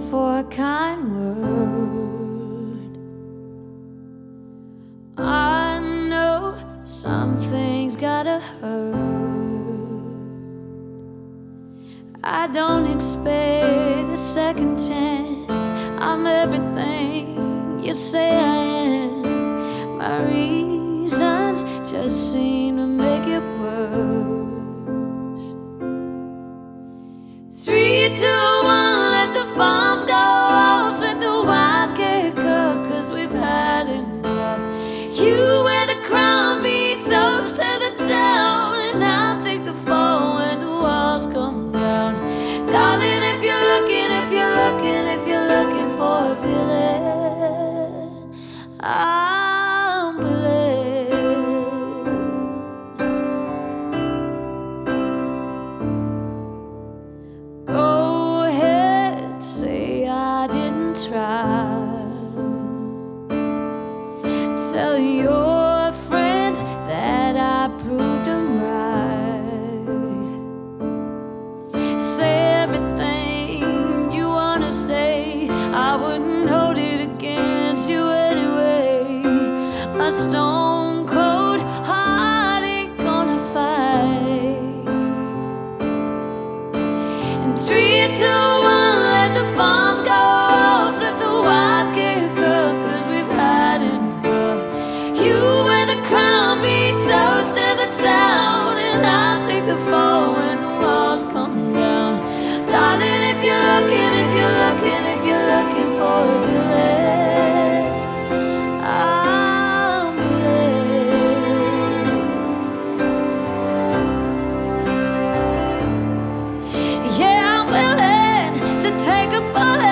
for a kind word. I know something's gotta hurt. I don't expect a second chance. I'm everything you say I am. My reasons just seem to make it worse. 3, 2, 1, let the bombs go off, let the wires get cut, 'cause we've had enough. You wear the crown, be toast to the town, and I'll take the fall when the walls come down. Darling, if you're looking, if you're looking, if you're looking for a villain, I'm blessed. Go ahead, say I didn't try. Tell your friends that I proved them right. Say everything you wanna say, I wouldn't hold it against you anyway. My stone cold heart ain't gonna fight. And 3, 2, 1, let the bombs go off, let the wires get cut, 'cause we've had enough. You wear the crown, be toast to the town, and I'll take the fall when the walls come down. Darling, if you're looking, if you're looking, if you're looking for a villain, I'm blessed. Yeah, I'm willing to take a bullet.